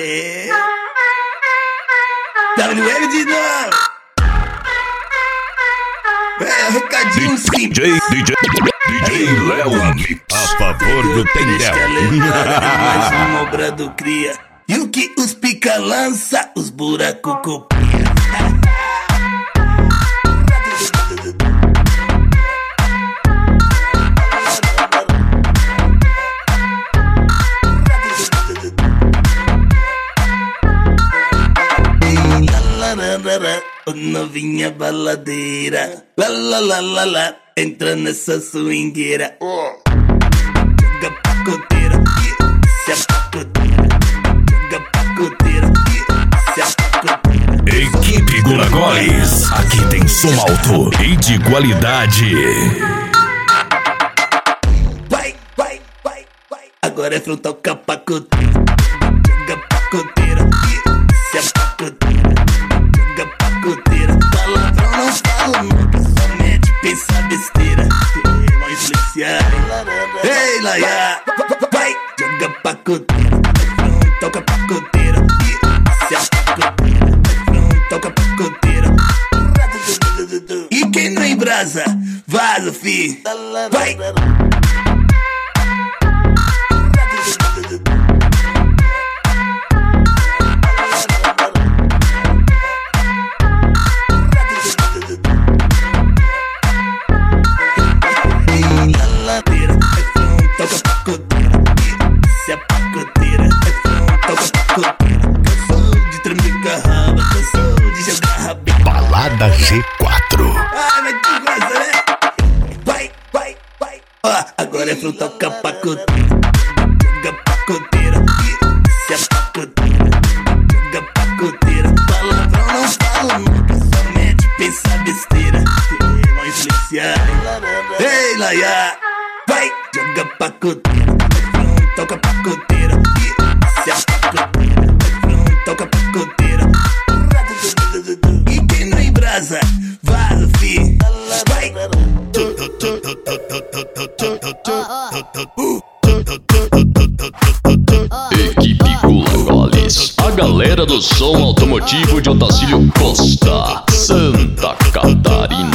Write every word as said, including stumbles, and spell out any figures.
É. W L de novo. É, recadinho sim. D J, D J, D J Léo Mix, a favor do Tendel. Mais uma obra do cria. E o que os pica lança, os buracos copia. Ô novinha baladeira, lá lá lá lá lá, entra nessa swingueira. Oh. Joga pacoteira, se a pacoteira. Joga pacoteira, se a pacoteira. Equipe Gulagoles, aqui tem som alto e de qualidade. Vai, vai, vai, vai. Agora é frontal com a pacoteira. Joga pacoteira, se a pacoteira. Palavrão não falo nunca, somente pensa besteira. Vão influenciar. Ei, Laia, vai, joga pacoteira. Toca pacoteira. Se a pacoteira, toca pacoteira. E quem não embrasa, vaza, fi. Vai. Balada G quatro. Ai, mas que coisa, né? Vai, vai, vai. Ó, agora é frontal com a pacoteira. Joga pacoteira. Se a pacoteira. Joga pacoteira. Palavrão não falo nunca, somente pensa besteira. Vão influenciar. Ei, Laia, vai, joga pacoteira. Toca pacoteira. Se a pacoteira. Toca pacoteira. E quem não embrasa, vaza, fi. Vai. Equipe Gulagoles, a galera do som automotivo de Otacílio Costa, Santa Catarina.